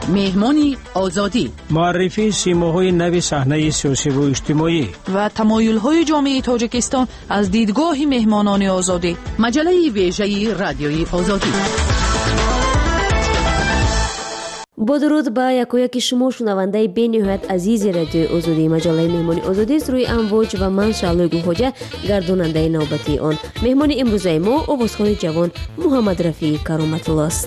مهمانی آزادی، معرفی سیماهای نو صحنه سیاسی و اجتماعی و تمایل‌های جامعه تاجیکستان از دیدگاه مهمانان آزادی. مجله ویژه رادیوی آزادی. با درود به یکی شما شنونده بین‌نهایت عزیز رادیو آزادی. مجله مهمانی آزادی است روی امواج و من شعله گوهجه گرداننده نوبتی آن. مهمان امروزه ما آوازخوان جوان محمد رفیع کرامت الله است.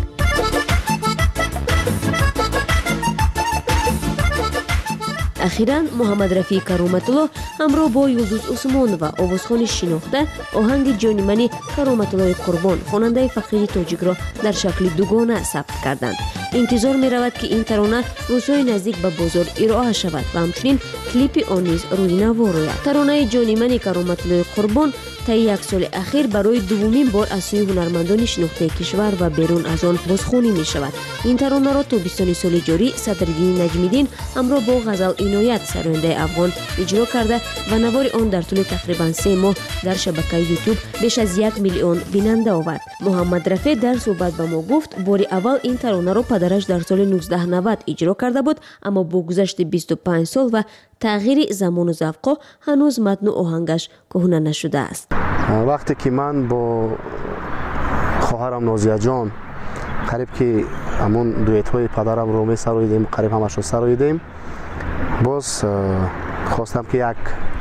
اخیراً محمد رفیع کرامت الله همراه با یلدوز عثمان و آوازخوان شناخته آهنگ جانی منی کرامت الله قربان خواننده فقیر تاجیک را در شکل دوگانه ثبت کردند. انتظار می رود که این ترانه روزهای نزدیک به بازار ارائه شود و همچنین کلیپ آن نیز روی نوا روید. ترانه جانی منی کرامت الله قربان طی یک سال اخیر برای دومین بار از سوی هنرمندان شناخته کشور و بیرون از آن بازخوانی می شود. این ترانه را تابستان سال جاری صدرالدین نجمیدین همراه با غزل عنایت سراینده افغان اجرا کرده و نوار آن در طول تقریبا 3 ماه در شبکه یوتیوب بیش از 1 میلیون بیننده آورد. محمد رفیع در صحبت با ما گفت بار اول این ترانه را پدرش در سال 1990 اجرا کرده بود، اما با گذشت 25 سال و تغییر زمان و ذوق هنوز متن و آهنگش کهنه نشده است. وقتی که من با خواهرم نازیه جان قریب که همون دویت های پدرم رو می سراییدیم، قریب همش رو سراییدیم، باز خواستم که یک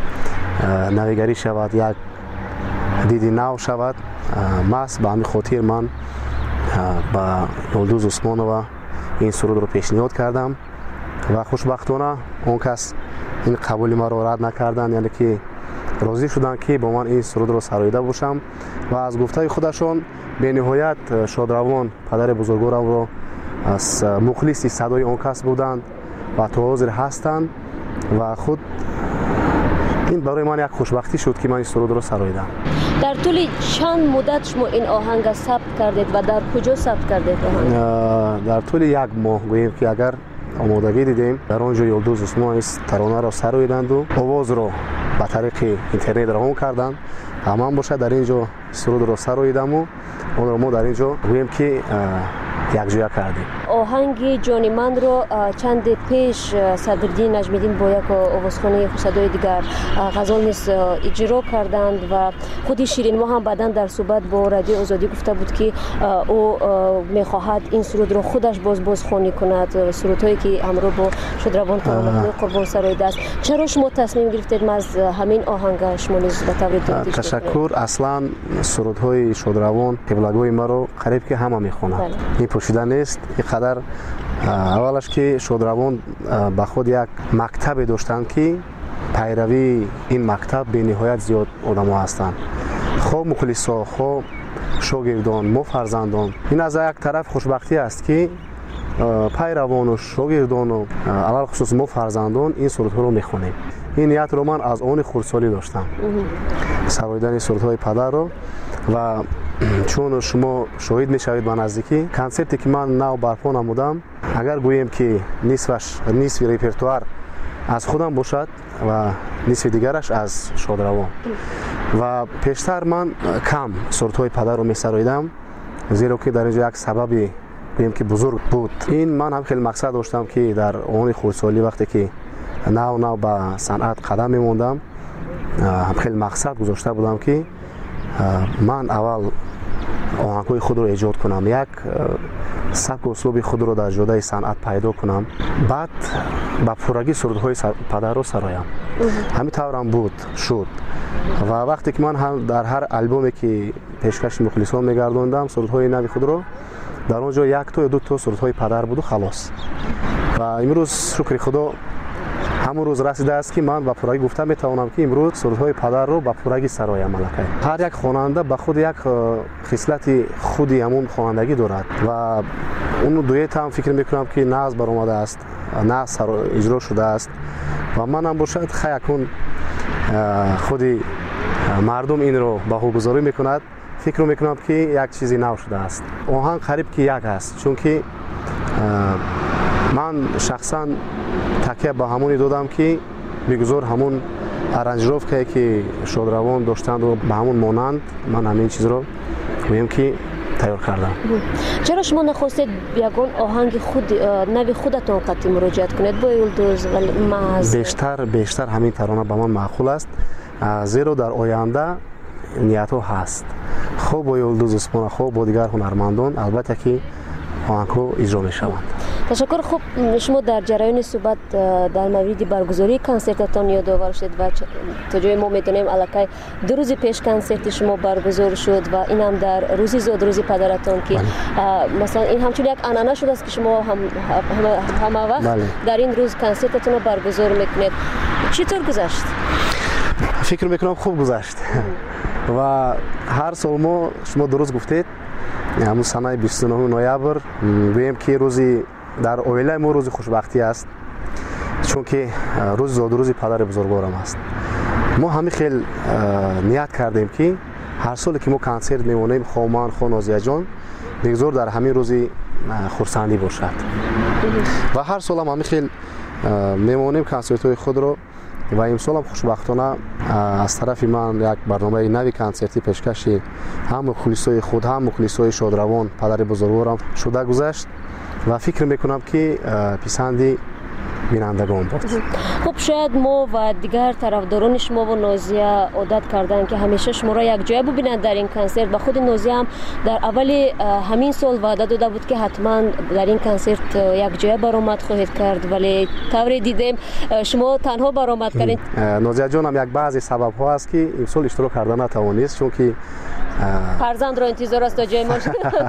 نویگری شود، یک دیدی نو شود. ماست به همین خاطر من با یلدوز عثمانова این سرود رو پیشنهاد کردم و خوشبختانه اون کس این قبول ما رو رد نکردن، یعنی که راضی شدن که با من این سرود رو سراییده باشم و از گفته خودشون به نهایت شادروان پدر بزرگوارم رو از مخلصی صدای اون کس بودند و تا حاضر هستند و خود این برای من یک خوشبختی شد که من این سرود رو سراییدم. در طول چند مدت شما این آهنگ ثبت کردید و در کجا ثبت کردید آهنگ؟ در طول 1 ماه گوییم که اگر آمادگی دیدیم در آنجا یلدوز عثمان ترانه را سراییدند و آواز را به طریق اینترنت روان کردند. همان باشه در اینجا سرود را سراییدم و اون را ما در اینجا گوییم که یک جویا کردیم. آهنگ جانی من رو چند پیش صدرالدین نجمیدین با یک آوازخوانی صدای دیگر غزل نیز اجرا کردند و خودی شیرین ما هم بعداً در صحبت با رادیو آزادی گفته بود که او میخواهد این سرود رو خودش بازخوانی کند، سرودهایی که همراه با شادروان کرامت قربان سراییده است. چرا شما تصمیم گرفتید ما از همین آهنگ شما نیز به طور دیگه؟ تشکر. اصلا سرودهای شادروان قبلگوی ما رو قریب که همه میخونند. این پوشیده نیست. اینقدر اولش که شادروان به خود یک مکتب داشتند که پیروی این مکتب به نهایت زیاد آدم ها هستند، خواه مخلصا، خواه شاگردان، ما فرزندان. این از یک طرف خوشبختی است که پیروان و شاگردان و اول خصوص ما فرزندان این سرودها رو میخونیم. این نیت رو من از آن خردسالی داشتم، سراییدن سرودهای پدر رو. و چون شما شاهد میشوید به نزدیکی کنسرتی که من نو برپا نمودم، اگر گوییم که نصف ریپرتوار از خودم باشد و نصف دیگرش از شادروان و پیشتر من کم سرودهای پدر رو میسراییدم، زیرا که در اینجا یک سببی گوییم که بزرگ بود. این من هم خیلی مقصد داشتم که در آن خردسالی وقتی که نو به صنعت قدم میموندم، هم خیلی مقصد گذاشته بودم که من اول آهنگ‌های خود رو ایجاد کنم، یک سبک و اسلوب خود رو در جاده صنعت پیدا کنم، بعد با پورگی سرودهای پدر رو سرایم. همین طورم بود شد و وقتی که من هم در هر البومی که پیشکش مخلصان میگردوندم سرودهای نوی خود رو، در اونجا 1 تا یا 2 تا سرودهای پدر بود و خلاص. و امروز شکر خدا همون روز رسیده است که من با پورگی گفتم میتوانم که امروز سرودهای پدر رو با پورگی سرایم. ملکه هر یک خواننده به خود یک خصلت خودی همون خوانندگی دارد و اون دویت هم فکر میکنم که ناز برآمده است، ناز اجرا شده است و من هم باشد خیلی خودی مردم این رو بهوگذاری میکند، فکر میکنم که یک چیزی نو شده است. آهنگ قریب که یک است، چون که من شخصا تکیه با همونی دادم که بگذار همون ارنجروف که شادروان داشتند و به همون مانند من همین چیز رو گویم که تیار کردم. چرا شما نخواستید یگان آهنگ خود نوی خودتون قطعی مراجعت کنید با یلدوز ولی محض بیشتر همین ترانه به من معقول است، زیرا در آینده نیت ها هست خوب با یلدوز عثمان، خوب با دیگر هنرمندان البته که آهنگ ها اجرا می شوند. تشکر. خوب شما در جریان صحبت در مورد برگزاری کنسرتتان یادآور شد و تا جای ما میدونیم الکی 2 روز پیش کنسرت شما برگزار شد و این هم در روزی زاد روزی پدرتان که مثلا این همچون یک عنعنه شده است که شما همه وقت در این روز کنسرتتون رو برگزار میکنید. چطور گذشت؟ فکر میکنم خوب گذشت و هر سال ما شما درست گفتید همون سنه 29 نوامبر گویم که روزی در اویله ما روز خوشبختی است، چون که روز زاد روزی پدر بزرگوارم است. ما همه خیلی نیت کردیم که هر سال که ما کنسرت میمونیم خومان خو نازیه جان بگذار در همین روزی خورسندی باشد و هر سال هم همه خیلی میمونیم کنسرت های خود رو و امسال هم خوشبختانه از طرف من یک برنامه نوی کنسرتی پیشکشی هم مخلصای خود هم مخلصای شادروان پدر بزرگوارم شده گذشت و فکر میکنم که پسندی بینندگان بود. خب شاید ما و دیگر طرفداران شما و نازیه عادت کردن که همیشه شما را یک جای ببینند در این کنسرت و خود نازیه هم در اول همین سال وعده داده بود که حتما در این کنسرت یک جای برآمد خواهید کرد، ولی طوری دیدیم شما تنها برآمد کردید. نازیه جان هم یک بعضی سبب ها است که این سال اشتراک کردن نتوانست، چون که فرزند را انتظار است تا جای ما.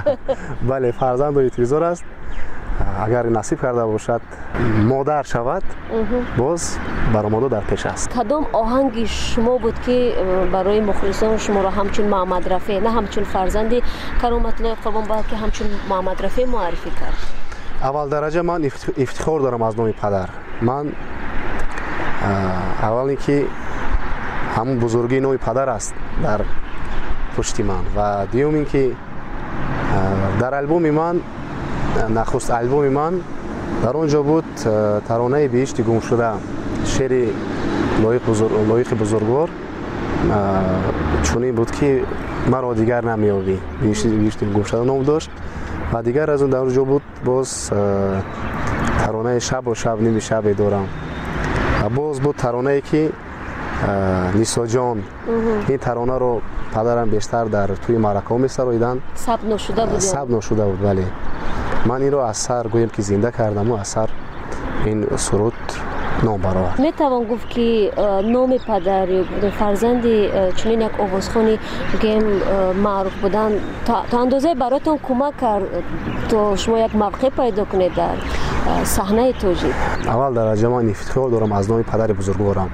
بله فرزند را انتظار است، اگر نصیب کرده باشد مادر شود باز برآمده در پیش است. کدام آهنگ شما بود که برای مخلصان شما را همچون محمد رفیع نه همچون فرزند کرامت الله قربان بلکه همچون محمد رفیع معرفی کرد؟ اول درجه من افتخار دارم از نام پدر. من اول اینکه همون بزرگی نام پدر است در پشت من و دوم اینکه در البوم من نخست البوم من در اونجا بود ترانه بهشت گم شده، شعر لایق بزرگوار چونین بود که مرا دیگر نمیابی، بهشت گم شده نام داشت و دیگر از اون در اونجا بود باز ترانه شب و شب نمی شب دارم و باز بود ترانه که نیسا جان. این ترانه رو پدرم بیشتر در توی معرکه می سراییدن، ثبت نشده بود. ولی من این رو از سر گویم که زنده کردم و از سر این سرود نام برآورد. می توان گفت که نام پدر فرزند چنین یک آوازخوانی گیم معروف بودن تا اندازه براتون کمک کرد تا شما یک موقع پیدا کنید در صحنه توجیه؟ اول درجه من افتخار دارم از نام پدر بزرگوارم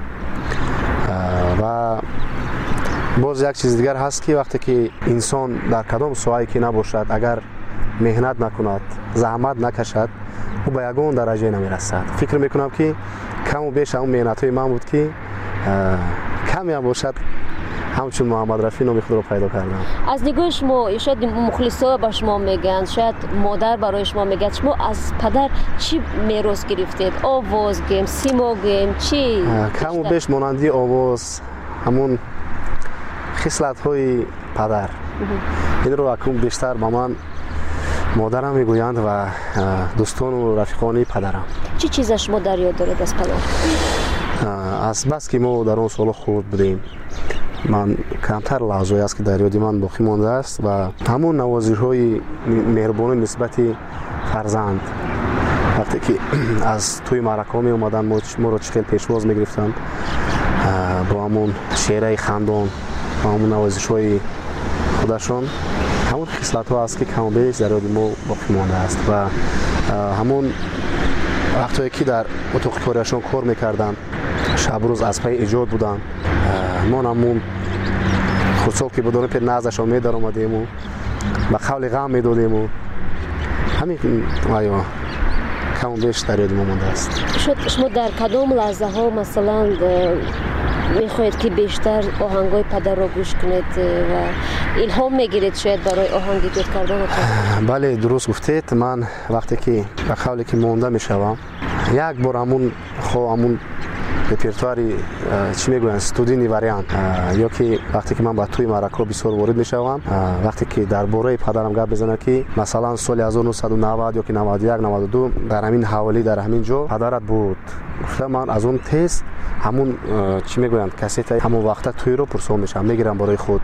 و باز یک چیز دیگر هست که وقتی که انسان در کدام ساحه‌ای که نباشد اگر مهنت نکند زحمت نکشد او به یگان درجه نمیرسد. فکر میکنم که کم و بیش اون مهنت های من بود که کمی هم باشد همچون محمد رفیع نام خود رو پیدا کردم. از نگاه شما شاید مخلصا با شما میگن، شاید مادر برای شما میگه، شما از پدر چی میراث گرفتید؟ آواز گیم، سیما گیم، چی؟ کم و بیش مانندی آواز، همون خصلت های پدر. این رو اکنون بیشتر با من مادرم میگویند و دوستان و رفیقانی پدرم. چی چیز شما در یاد دارید از پدر؟ از بس که ما در اون سال خورد بودیم من کمتر لحظه‌ای است که در یاد من باقی مانده است و همون نوازش های مهربانی نسبت فرزند وقتی که از توی معرکه می اومدن ما رو چخیل پیشواز میگرفتن با همون شعرهای خندان با همون نوازش های خودشان، همون خصلت ها است که کم و بیش در یاد ما باقی مانده است و همون وقتی که در اتاق کاریشان کار میکردن شب روز از پی ایجاد بودن ما همون خودسال که بدون پیر نزدشان میدار آمدیم و به قول غم میدادیم و همین کم و بیش در یاد ما مانده است. شما در کدام لحظه ها مثلا میخواهید که بیشتر آهنگای پدر را گوش کنید و الهام میگیرید شاید برای آهنگ ایجاد کردن؟ بله درست گفتید. من وقتی که به قولی که مانده میشوم یک بار همون репертуари чӣ мегӯянд студийни вариант ё ки вақте ки ман ба тӯи маъракаҳо бисёр ворид мешавам, вақте ки дар бораи падарам гап мезанам ки масалан соли 1990 ёки 91 92 дар ҳамин ҳаволӣ дар ҳамин ҷо падарат буд, гуфта ман аз он тез ҳамун чӣ мегӯянд кассетаи ҳамон вақта тӯйро пурсон мешавам, мегирам барои худ,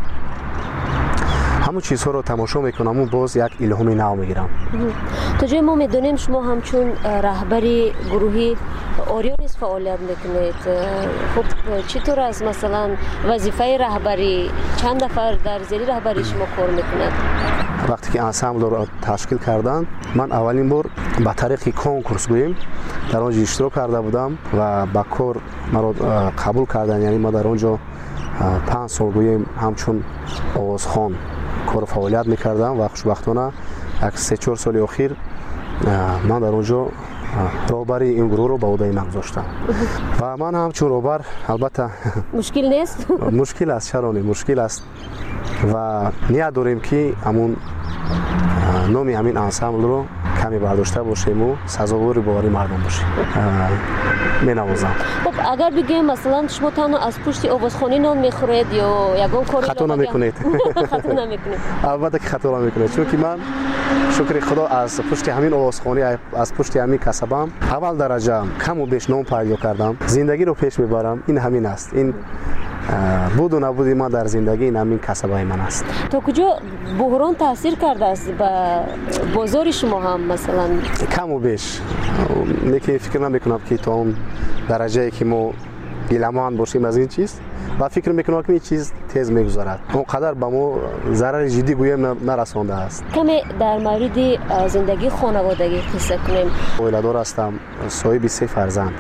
ҳамун чизҳоро тамошо мекунам, боз як илҳоми нав мегирам. то ҷои мо медонем шумо ҳамчун раҳбари гурӯҳи Орион низ фаъолият мекунед. хуб чӣ тавр аст масалан вазифаи раҳбарӣ, чанд нафар дар зери раҳбарии шумо кор мекунад? вақте ки ансамблро ташкил карданд, ман аввалин бор ба тариқи конкурс гӯем дар он ҷо иштирок карда будам ва ба кор маро қабул карданд, яъне ма дар он ҷо 5 сол гӯем ҳамчун овозхон кор фаъолият мекардам ва хушбахтона як 3-4 соли охир ман дар он ҷо роҳбари ин гурӯҳро ба ӯҳдаи ман гузоштам ва ман ҳамчун роҳбар албатта мушкил нест? мушкил аст, чаро не мушкил аст ва ният дорем ки ҳамун номи ҳамин ансамблро каме бардошта бошему, сазовори бовари мардум бошем. менавозам. хуб агар бигӯем масалан шумо танҳо аз пушти овозхонӣ нон мехӯред ё ягон кори хато намекунед? хато намекунед? албатта ки хато намекунед, чунки ман шукри худо аз пушти ҳамин овозхонӣ, аз пушти ҳамин касабам аввал дараҷа каму беш ном пайдо кардам, зиндагиро пеш мебарам. ин ҳамин аст, ин буду набуди ман дар зиндагӣ ин ҳамин касабаи ман аст. то куҷо буҳрон таъсир кардааст ба бозори шумо ҳам масалан? каму беш, лекин фикр намекунам ки то он дараҷае ки мо гиламанд бошем аз ин чиз ва фикр мекунам ки ин чиз тез мегузарад, он қадар ба мо зарари ҷиддӣ гӯем нарасондааст. каме дар мавриди зиндагии хонаводагӣ қисса кунем. оиладор ҳастам, соҳиби 3 фарзанд,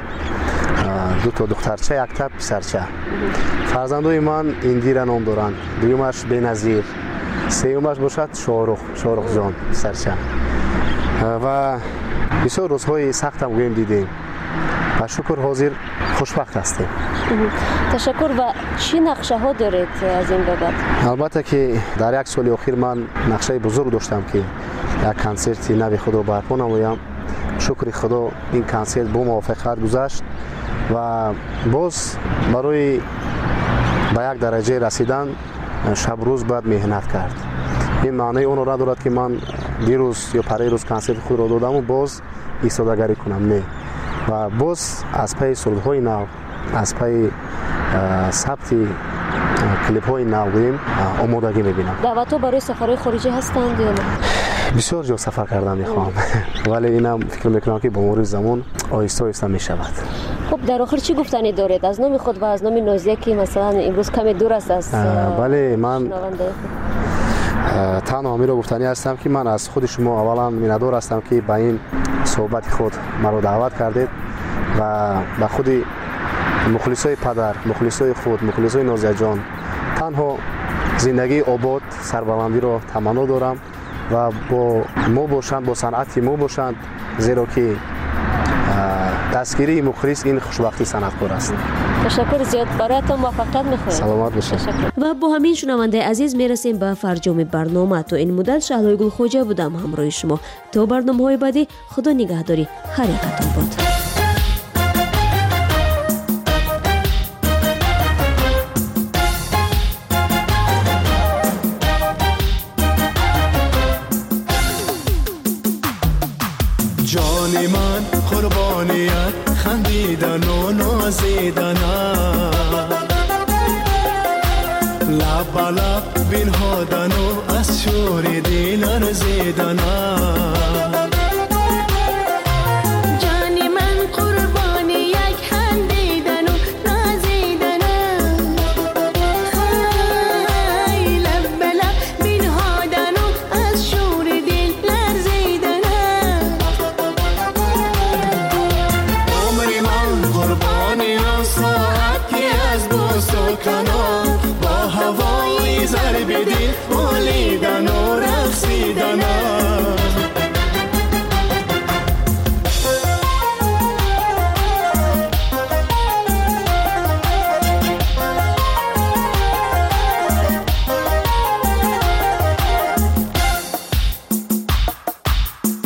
2 духтарча, 1 писарча. фарзандои ман Индира ном доранд, дуюмаш Беназир, сеюмаш бошад Шоҳрухҷон писарча. ва бисёр рӯзҳои сахтам гӯем дидем ва шукр ҳозир хушбахт ҳастем. ташаккур. ва чӣ нақшаҳо доред аз ин бобат? албатта ки дар як соли охир ман нақшаи бузург доштам ки як консерти нави худро барпо намоям. шукри худо ин консерт бо муваффақият гузашт ва боз барои ба як дараҷае расидан шабрӯз бояд меҳнат кард. ин маънои онро надорад ки ман дирӯз ё параи рӯз консерти худро додаму боз истодагарӣ кунам, не. ва боз аз пайи сурудҳои нав, аз пайи сабти клипҳои нав гӯем омодагӣ мебинам. даъватҳо барои сафарҳои хориҷӣ ҳастанд ё не? бисёр ҷо сафар кардан мехоҳам, вале инам фикр мекунам ки бо мурури замон оҳиста оҳиста мешавад. хуб дар охир чӣ гуфтанӣ доред аз номи худ ва аз номи Нозия ки масалан имрӯз каме дур аст аз бале ман шунавандаи худ? танҳо ҳамиро гуфтанӣ ҳастам ки ман аз худи шумо аввалан миннатдор ҳастам ки ба ин суҳбати худ маро даъват кардед ва ба худи мухлисои падар, мухлисои худ, мухлисои Нозияҷон танҳо зиндагии обод, сарбаландиро таманно дорам ва бо мо бошанд, бо санъати мо бошанд, зеро ки дастгирии мухлис ин хушбахти санъаткор аст. ташаккур зиёд. бароятон муваффақият мехоҳем. саломат бошед. ва бо ҳамин шунавандаи азиз мерасем ба фарҷоми барнома. то ин муддат Шаҳлои Гулхоҷа будам ҳамроҳи шумо. то барномаҳои баъдӣ худо нигаҳдори ҳар якатон бод. جان من قربانیت خندیدن و نازیدن لب به لب بنهادن و از شور دل ارزیدن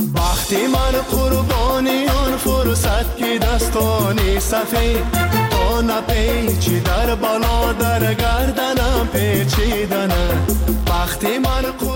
من قربانی اون فرصت که دستانی سفید بالا نپیچی در بالا در گردنم پیچیدنه وقتی من